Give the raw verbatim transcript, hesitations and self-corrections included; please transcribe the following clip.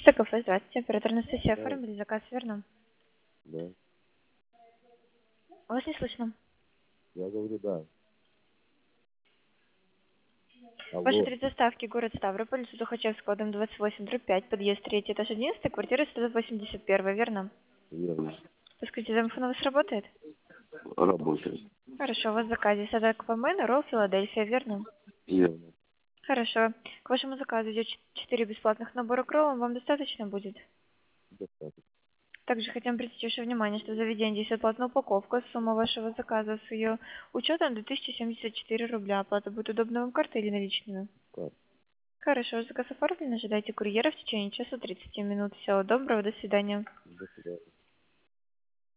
Кафе, здравствуйте. Оператор Анастасия, Да, оформили заказ, верно? да. Вас не слышно. Я говорю, да. Ваш Алло. адрес доставки город Ставрополь, Сухачевского, дом двадцать восемь, дробь пять, подъезд третий, этаж одиннадцать, квартира сто восемьдесят один, верно? Верно. Подскажите, домофон у вас работает? Работает. Хорошо, у вас в заказе садок помена, ролл Филадельфия, верно? Верно. Хорошо. К вашему заказу идет четыре бесплатных набора к роллам, вам достаточно будет? Достаточно. Также хотим обратить ваше внимание, что в заведении есть оплатная упаковка, сумма вашего заказа с ее учетом две тысячи семьдесят четыре рубля. Оплата будет удобна вам картой или наличными? Как? Хорошо, заказ оформлен, ожидайте курьера в течение часа тридцати минут. Всего доброго, до свидания. До свидания.